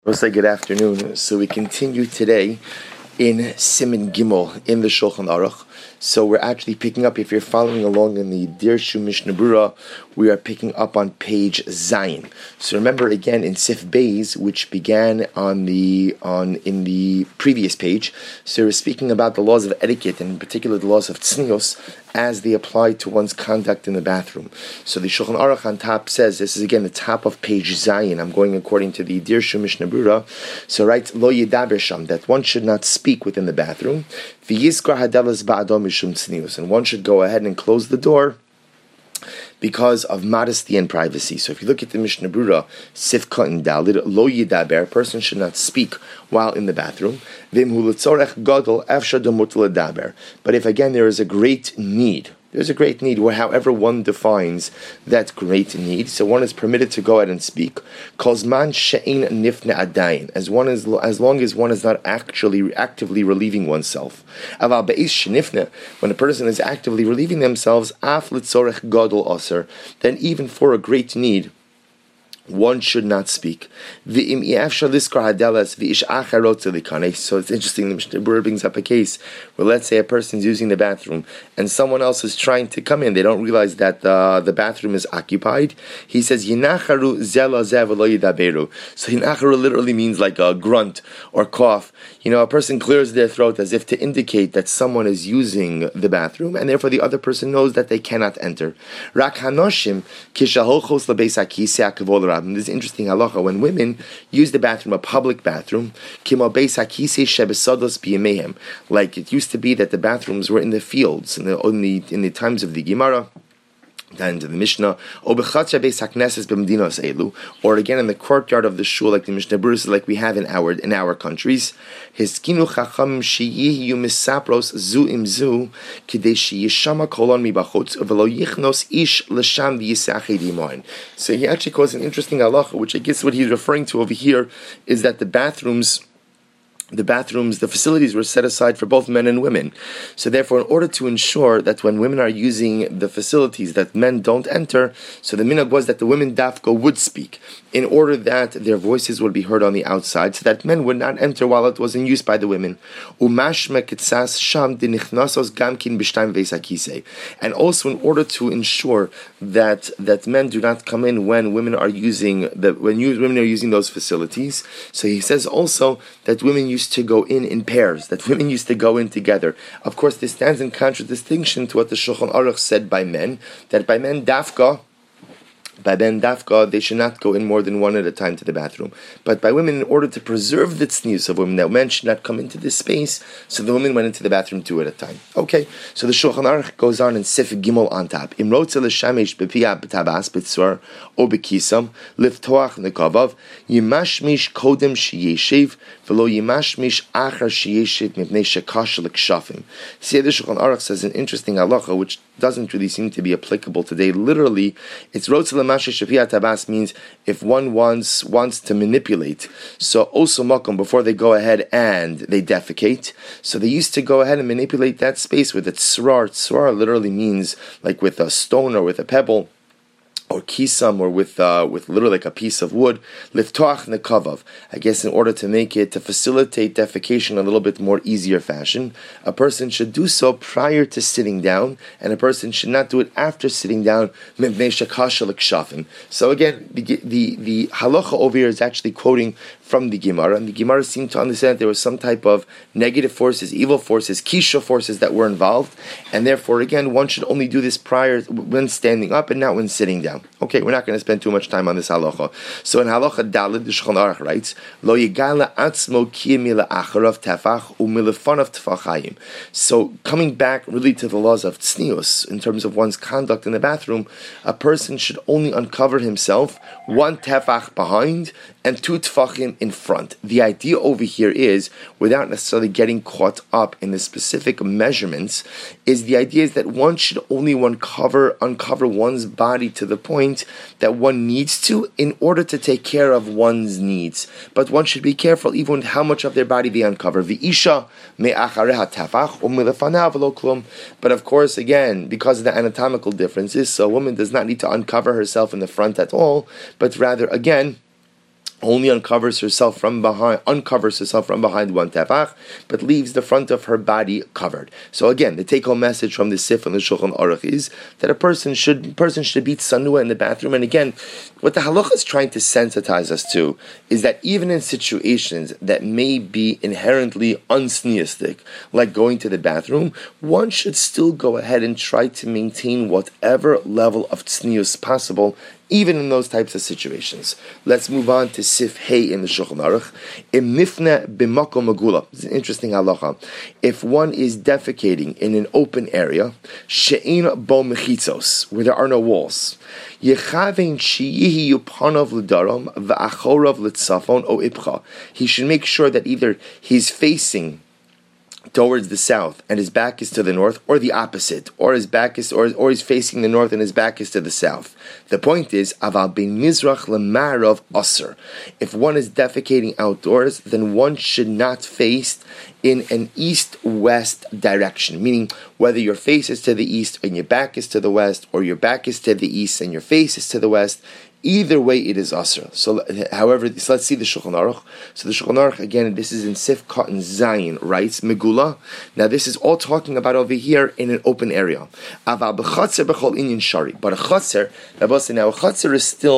I'll say good afternoon. So we continue today in Siman Gimel in the Shulchan Aruch. So we're actually picking up, if you're following along in the Dirshu Mishnah Berurah, we are picking up on page Zayin. So remember again in Sif Beis, which began in the previous page. So we're speaking about the laws of etiquette, and in particular the laws of tznius, as they apply to one's conduct in the bathroom. So the Shulchan Aruch on top says, this is again the top of page Zayin. I'm going according to the Dirshu Mishnah Berurah. So writes Lo Yidaber Sham, that one should not speak within the bathroom. V'yizkar hadalas ba'adom mishum tznius, and one should go ahead and close the door because of modesty and privacy. So if you look at the Mishnah Berurah, Sif Katan Dalid, Lo Yidaber, a person should not speak while in the bathroom. V'imhu l'tzorech gadol efshar d'mutar l'daber. But if again there is a great need, there's a great need, where however one defines that great need, so one is permitted to go ahead and speak. Kozman she'ein nifne adayin, as long as one is not actively relieving oneself. Aval be'is shenifne, when a person is actively relieving themselves, af l'tzorech gadol aser, then even for a great need, one should not speak. So it's interesting, the Mishnah Berurah brings up a case where, let's say, a person's using the bathroom and someone else is trying to come in. They don't realize that the bathroom is occupied. He says, Yinacharu zela zev lo yidaberu. So Yinacharu literally means like a grunt or cough. A person clears their throat as if to indicate that someone is using the bathroom, and therefore the other person knows that they cannot enter. Rak hanoshim kishaholchos lebeis hakisei hakavol. This is interesting halacha. When women use the bathroom, a public bathroom, like it used to be that the bathrooms were in the fields in the times of the Gemara, then to the Mishnah, or again in the courtyard of the shul, like the Mishnah Berurah says, like we have in our countries. So he actually calls an interesting halacha, which I guess what he's referring to over here is that the facilities were set aside for both men and women. So therefore, in order to ensure that when women are using the facilities, that men don't enter, so the minhag was that the women dafka would speak, in order that their voices would be heard on the outside, so that men would not enter while it was in use by the women. And also in order to ensure that men do not come in when women are using those facilities. So he says also that women used to go in pairs, that women used to go in together. Of course, this stands in contradistinction to what the Shulchan Aruch said by men, that by men dafka, they should not go in more than one at a time to the bathroom. But by women, in order to preserve the tznius of women, that men should not come into this space, so the women went into the bathroom two at a time. Okay, so the Shulchan Aruch goes on in Sif Gimel on top. Imrotze l'shamesh b'piyah b'tabas b'tzor o b'kisam liftoach nekavav yimashmish kodem sheyeshiv v'lo yimashmish achar sheyeshiv mipnei shekash l'kshafim. See, the Shulchan Aruch says an interesting halacha, which doesn't really seem to be applicable today. Literally, it's rotze l'mashe shapiyat tabas means if one wants to manipulate. So also makom, before they go ahead and they defecate, so they used to go ahead and manipulate that space with a tzrar. Tzrar literally means like with a stone or with a pebble, or kisam, or with literally like a piece of wood, liftoach nekavav. I guess in order to facilitate defecation in a little bit more easier fashion, a person should do so prior to sitting down, and a person should not do it after sitting down. So again, the halacha over here is actually quoting from the Gemara, and the Gemara seemed to understand that there was some type of negative forces, evil forces, kisha forces that were involved, and therefore, again, one should only do this prior when standing up and not when sitting down. Okay, we're not going to spend too much time on this halacha. So in halacha dalid, the Shulchan Aruch writes, Lo yigala atzmo ki mila acharav tefach umilafanav tefachayim. So coming back really to the laws of tznius, in terms of one's conduct in the bathroom, a person should only uncover himself one tefach behind and two tefachim in front. The idea over here is, without necessarily getting caught up in the specific measurements, the idea is that one should only uncover one's body to the point that one needs to in order to take care of one's needs. But one should be careful even with how much of their body they uncover. V'isha me'achareha tafach u'milefanav v'lo klum. But of course, again, because of the anatomical differences, so a woman does not need to uncover herself in the front at all, but rather, again, only uncovers herself from behind one tefach, but leaves the front of her body covered. So again, the take-home message from the Sif and the Shulchan Aruch is that a person should be tsanua in the bathroom. And again, what the halacha is trying to sensitize us to is that even in situations that may be inherently unsneistic, like going to the bathroom, one should still go ahead and try to maintain whatever level of tznius possible, even in those types of situations. Let's move on to Sif Hey in the Shulchan Aruch. Im nifne b'makom megula. It's an interesting halacha. If one is defecating in an open area, she'ein bo mechitzos, where there are no walls, yechavein sheyihi yupanov l'daram v'achorov l'tzafon o ipcha. He should make sure that either he's facing towards the south and his back is to the north, or the opposite, or his back is or he's facing the north and his back is to the south. The point is, aval bin mizrach lemarav aser. If one is defecating outdoors, then one should not face in an east-west direction, meaning whether your face is to the east and your back is to the west, or your back is to the east and your face is to the west. Either way, it is asr. So, however, let's see the Shulchan Aruch. So the Shulchan Aruch, again, this is in Sif Cotton Zayin, writes Megula. Now, this is all talking about over here in an open area. Aval b'chatzer b'chol inyan shari. But a chatzer, now a chatzer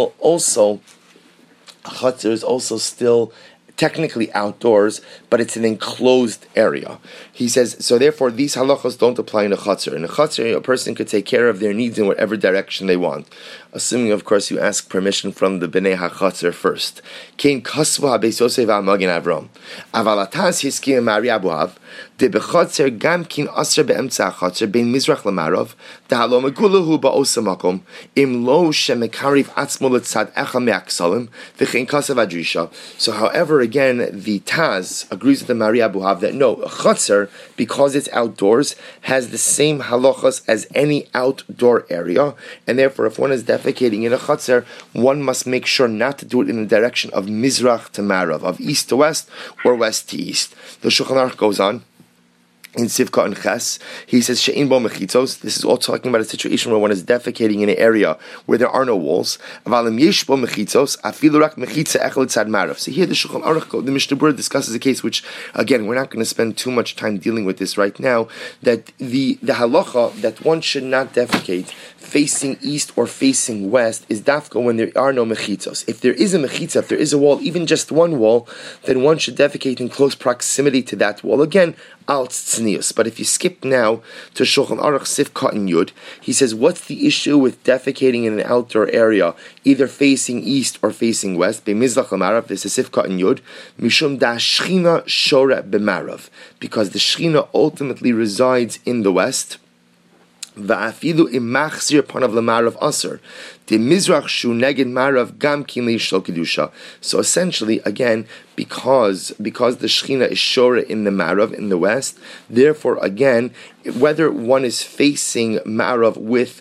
is also still technically outdoors, but it's an enclosed area. He says, so therefore these halachos don't apply in a chutzner. In a chutzner, a person could take care of their needs in whatever direction they want. Assuming, of course, you ask permission from the Bnei HaChutzner first. Kein kasvu ha-beis Yosef ha-Magen Avram. Aval atas hiskim Mari Abuhav, de b'chutzner gam kin asr be'emtza ha-chutzner, bein mizrach l'marov, da halo meguluhu ba'osa makom, im lo shemekariv atzmo l'tzad echa me'aksalim, v'chein kasav adrisha. So however, again, the Taz agrees with the Mari Abuhav that no, a chutzner, because it's outdoors, has the same halachas as any outdoor area, and therefore if one is defecating in a chutzner, one must make sure not to do it in the direction of Mizrach to Marav, of east to west or west to east. The Shulchan Aruch goes on in Sivka and Ches, he says, She'in bo mechitzos. This is all talking about a situation where one is defecating in an area where there are no walls. Avalim yesh bo mechitzos, afilu rak mechitza echel tzad marav. So here the Shulchan Aruch, the Mishnah Berurah discusses a case which, again, we're not going to spend too much time dealing with this right now, that the halacha that one should not defecate facing east or facing west is dafka when there are no mechitzos. If there is a mechitza, if there is a wall, even just one wall, then one should defecate in close proximity to that wall. Again, al tznius. But if you skip now to Shulchan Aruch Sif Cotton Yud, he says, what's the issue with defecating in an outdoor area, either facing east or facing west? B'mizrach l'marav, this is Sif Cotton Yud, mishum da shchina shore b'marav, because the shchina ultimately resides in the west. Va'afilu imachzir panav l'marav aser. The mizrach shu neged marav gam kin leishol kedusha. So essentially, again, because the shechina is shora in the marav in the west, therefore, again, whether one is facing marav with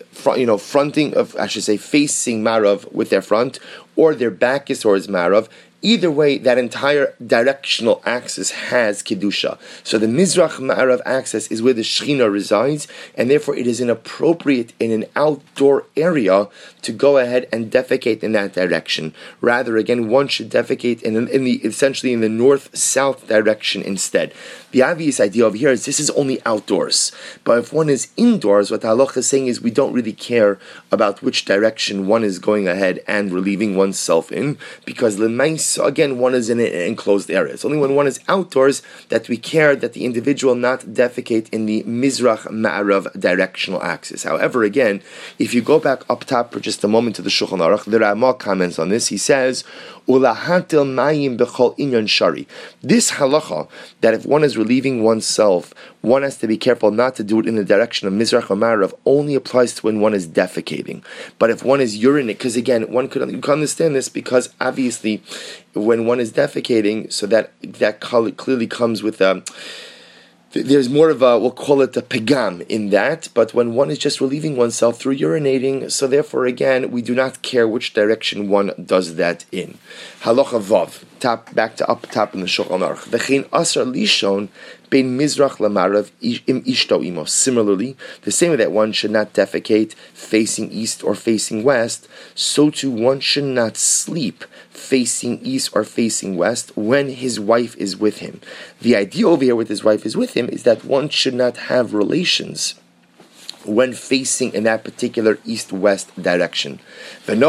facing marav with their front, or their back is towards marav, either way, that entire directional axis has kedusha. So the Mizrach Ma'arav axis is where the Shechina resides, and therefore it is inappropriate in an outdoor area to go ahead and defecate in that direction. Rather, again, one should defecate essentially in the north-south direction instead. The obvious idea over here is this is only outdoors. But if one is indoors, what the halacha is saying is we don't really care about which direction one is going ahead and relieving oneself in, because again, one is in an enclosed area. It's only when one is outdoors that we care that the individual not defecate in the Mizrach Ma'arav directional axis. However, again, if you go back up top for just a moment to the Shulchan Aruch, the Ramah comments on this. He says, Ulahatil mayim b'chol inyan shari. This halacha, that if one is relieving oneself, one has to be careful not to do it in the direction of Mizrach or Ma'arav, only applies to when one is defecating. But if one is urinating, because again, you can understand this because obviously when one is defecating, so that clearly comes with there's more of we'll call it a pegam in that, but when one is just relieving oneself through urinating, so therefore again, we do not care which direction one does that in. Halacha Vav, back to up top in the Shulchan Aruch. V'chein asar lishon bein mizrach lamarav im ishto imo. Similarly, the same way that one should not defecate facing east or facing west, so too one should not sleep facing east or facing west when his wife is with him. The idea over here with his wife is with him is that one should not have relations when facing in that particular east-west direction. And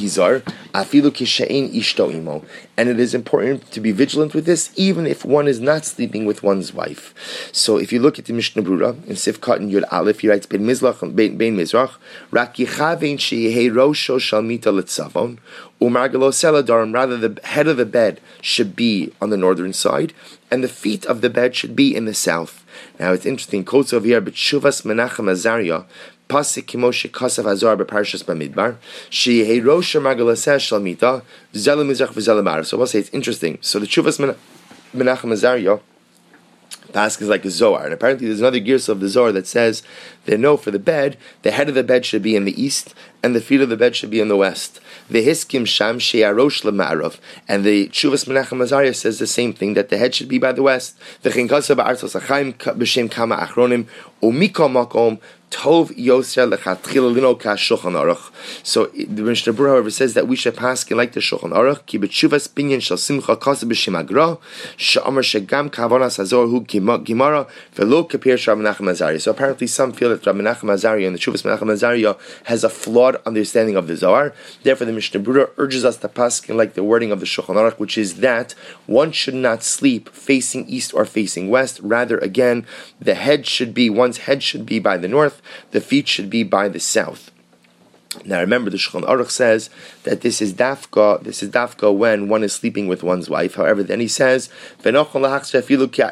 it is important to be vigilant with this, even if one is not sleeping with one's wife. So if you look at the Mishnah Brura, in Sifkat and Yud Aleph, he writes, Bein Mizrach, Rak Yichavein Sheyehe Rosho Shal Mita Litzavon, Umargalo Seladarim, rather the head of the bed should be on the northern side, and the feet of the bed should be in the south. Now it's interesting, quotes over here, but Shuvas Menachem Azaria, Pasik Kimoshe Kasav Azar Beparshas Bamidbar, Sheyehe Rosho Margalaseh Shal Mita, Zelam Mizrach V'Zelam Arav. So I'll say it's interesting. So the Shuvas Menachem Azaria, Pask is like a Zohar, and apparently there's another Girsa of the Zohar that says that no, for the bed, the head of the bed should be in the east, and the feet of the bed should be in the west. The Hiskim Sham Sheyarosh Lema'arav, and the Shuvas Menachem Azaria says the same thing, that the head should be by the west. The Chinkasa Ba'artos Achaim B'Shem Kama Achronim Umiko Makom Tov Yosel Lechatchila Lino Ka Shulchan Aruch. So the Mishnah Berurah, however, says that we should pass like the Shulchan Aruch. Ki b'tshuvas binyan shel simcha kasa b'shem agra she'amar shegam kavanas hazor hu gemara velo kapir Rav Menachem Azaria. So apparently some feel that Rav Menachem Azaria and the Shuvas Menachem Azaria has a flawed understanding of the Zohar. Therefore, the Mishnah Berurah urges us to pass like the wording of the Shulchan Aruch, which is that one should not sleep facing east or facing west. Rather, again, the head should be, one's head should be by the north, the feet should be by the south. Now remember, the Shulchan Aruch says that this is dafka when one is sleeping with one's wife. However, then he says, let's look at the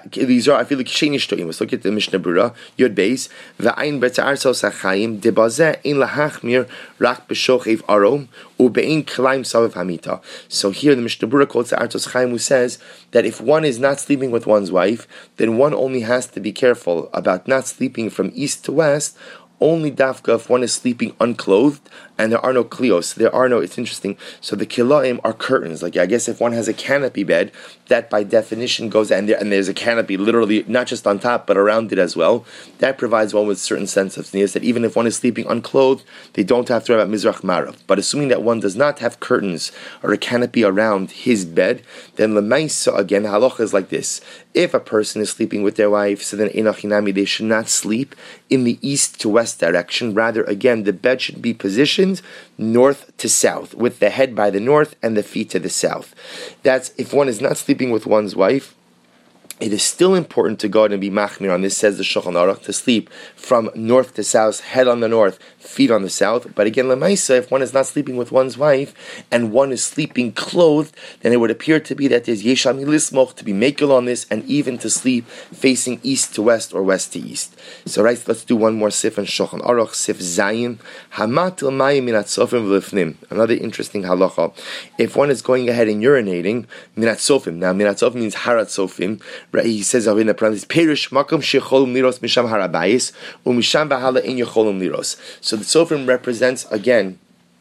Mishnah Berurah, Yud Beis, V'ayin b'tza'ar sachayim, debazeh in lahachmir rak b'shochev arom, u'be'in klaim savav hamita. So here the Mishnah Berurah quotes the Artos Chaim, who says that if one is not sleeping with one's wife, then one only has to be careful about not sleeping from east to west, only dafka if one is sleeping unclothed and there are no klios. It's interesting. So the kilaim are curtains. Like, I guess if one has a canopy bed, that by definition goes, and there's a canopy literally not just on top but around it as well. That provides one with certain sense of sneers that even if one is sleeping unclothed, they don't have to worry about mizrach marav. But assuming that one does not have curtains or a canopy around his bed, then lemaisa, again, halacha is like this. If a person is sleeping with their wife, so then enochinami, they should not sleep in the east to west direction. Rather, again, the bed should be positioned north to south, with the head by the north and the feet to the south. That's if one is not sleeping with one's wife. It is still important to go out and be machmir on this, says the Shulchan Aruch, to sleep from north to south, head on the north, feet on the south. But again, lemaisa, if one is not sleeping with one's wife and one is sleeping clothed, then it would appear to be that there's yeshami lismoch to be makel on this, and even to sleep facing east to west or west to east. So right, let's do one more sif in Shulchan Aruch, sif zayin, hamatil mayim minat sofim v'lifnim. Another interesting halacha. If one is going ahead and urinating, minat sofim. Now minat sofim means harat sofim. Right, he says in the parentheses, Perish makom shecholim liros misham harabayis umisham v'hala in yecholim liros. So the Sofrim represents again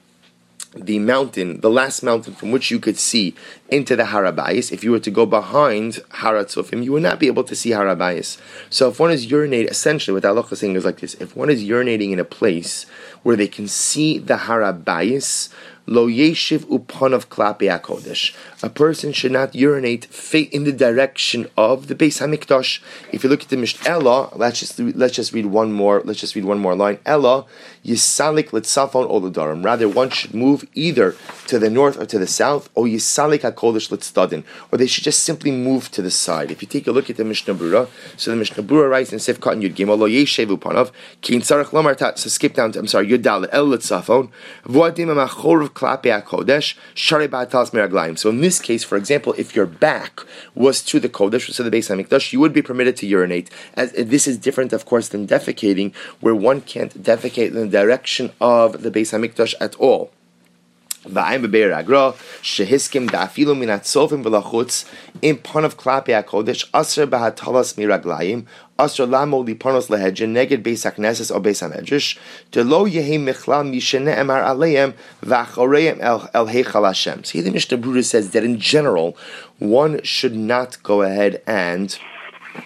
the mountain, the last mountain from which you could see into the Harabayis. If you were to go behind Harat Sofim, you would not be able to see Harabayis. So if one is urinating, essentially what Allah is saying is like this: if one is urinating in a place where they can see the Harabayis, Lo yeshiv upanav klape hakodesh. A person should not urinate in the direction of the Beis Hamikdash. If you look at the Mishnah, Ella, let's just read one more line. Ella yisalik litzafon oladarim. Rather, one should move either to the north or to the south, or yisalik hakodesh litzdadin, or they should just simply move to the side. If you take a look at the Mishnah Berurah, so the Mishnah Berurah writes in Sif Katan Yud Gimel Lo yeshiv upanav kin tzarich lomar tat. So skip down to Yud Dalet El litzafon v'adim amachor klape hakodesh shari ba'atalas meraglayim. So in this case, for example, if your back was to the kodesh, to the Beis Hamikdash, you would be permitted to urinate. As this is different, of course, than defecating, where one can't defecate in the direction of the Beis Hamikdash at all. V'ayim bebeir agra shehiskim da'afilu minat sofim v'lachutz in panav klape hakodesh aser b'hatalas miraglayim aser lamo lipanos lehedjen neged beis hakneses or beis hamedrash de lo yehi michla mishene emar aleim v'achoreim el heichal Hashem. So here the Mishnah Berurah says that in general, one should not go ahead and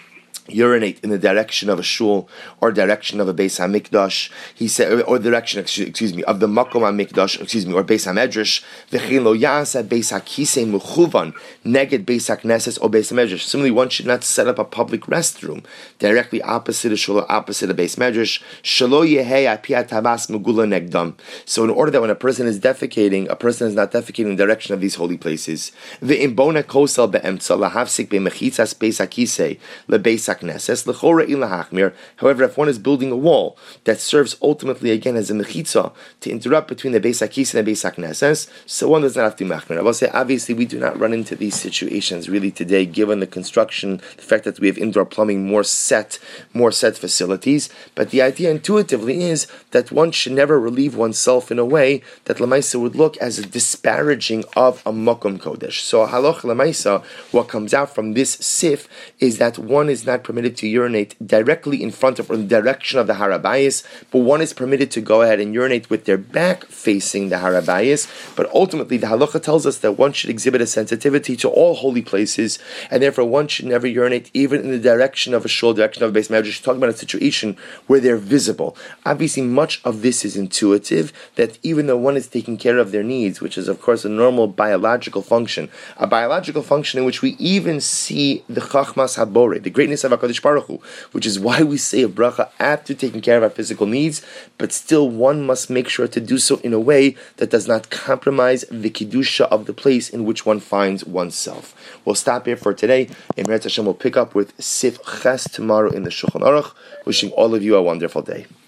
urinate in the direction of a shul or direction of a Beis HaMikdash, he said, or the direction, excuse me, of the Makom HaMikdash, or Beis HaMedrash, v'chein lo ya'asa Beis HaKisei mechuvan neged Beis HaKnesses or Beis HaMedrash. Similarly, one should not set up a public restroom directly opposite a shul or opposite a Beis Medrash. Shelo yehei api hatabas megula negdam. So in order that when a person is defecating, a person is not defecating in the direction of these holy places. V'im bona kosel be'emtza lahafsik be'mechitzas Beis HaKisei leBeis However, if one is building a wall that serves ultimately again as a mechitza to interrupt between the Beis HaKisei and the Beis HaKnesses, so one does not have to machmir. I will say, obviously, we do not run into these situations really today, given the construction, the fact that we have indoor plumbing, more set facilities. But the idea intuitively is that one should never relieve oneself in a way that Lamaisa would look as a disparaging of a Makom Kodesh. So Halacha Lamaisa, what comes out from this sif is that one is not permitted to urinate directly in front of or in the direction of the Harabayis, but one is permitted to go ahead and urinate with their back facing the Harabayis. But ultimately, the halacha tells us that one should exhibit a sensitivity to all holy places, and therefore one should never urinate even in the direction of a shul, direction of a Beis Medrash. Talking about a situation where they're visible. Obviously, much of this is intuitive, that even though one is taking care of their needs, which is of course a normal biological function, a biological function in which we even see the Chachmas Habore, the greatness of HaKadosh Baruch Hu, which is why we say a bracha after taking care of our physical needs, but still one must make sure to do so in a way that does not compromise the Kiddusha of the place in which one finds oneself. We'll stop here for today. Emir Hashem will pick up with Sif Ches tomorrow in the Shulchan Aruch. Wishing all of you a wonderful day.